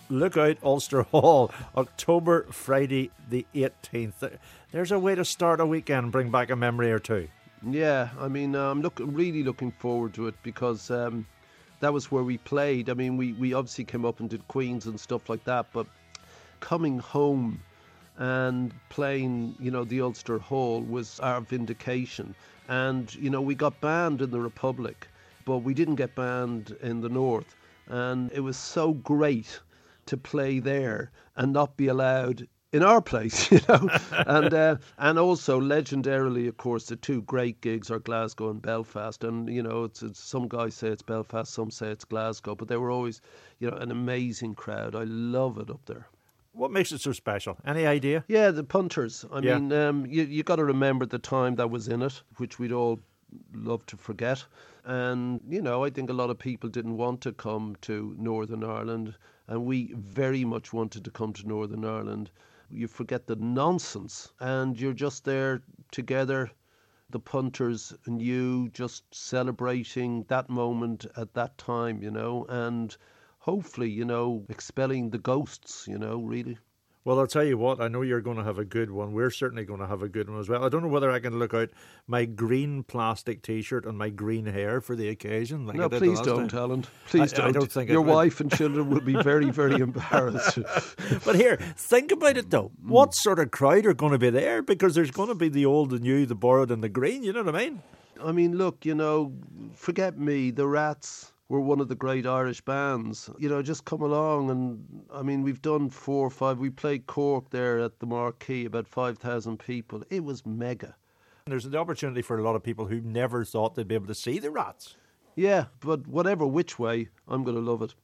Look out, Ulster Hall, October, Friday the 18th. There's a way to start a weekend and bring back a memory or two. Yeah, I mean, I'm really looking forward to it because that was where we played. I mean, we obviously came up and did Queens and stuff like that, but coming home and playing, the Ulster Hall was our vindication. And, we got banned in the Republic, but we didn't get banned in the North. And it was so great to play there and not be allowed in our place, and also legendarily, of course, the two great gigs are Glasgow and Belfast, and it's some guys say it's Belfast, some say it's Glasgow, but they were always, an amazing crowd. I love it up there. What makes it so special? Any idea? Yeah, the punters. I mean, you got to remember the time that was in it, which we'd all love to forget. And, I think a lot of people didn't want to come to Northern Ireland, and we very much wanted to come to Northern Ireland. You forget the nonsense, and you're just there together, the punters and you, just celebrating that moment at that time, and hopefully, expelling the ghosts, really. Well, I'll tell you what, I know you're going to have a good one. We're certainly going to have a good one as well. I don't know whether I can look out my green plastic T-shirt and my green hair for the occasion. No, please don't, Alan. Please don't. I don't think your wife and children will be very, very embarrassed. But here, think about it though. What sort of crowd are going to be there? Because there's going to be the old, the new, the borrowed and the green, you know what I mean? I mean, look, forget me, the Rats were one of the great Irish bands. Just come along, and I mean, we've done 4 or 5. We played Cork there at the Marquee, about 5,000 people. It was mega. There's the opportunity for a lot of people who never thought they'd be able to see the Rats. Yeah, but whatever which way, I'm going to love it.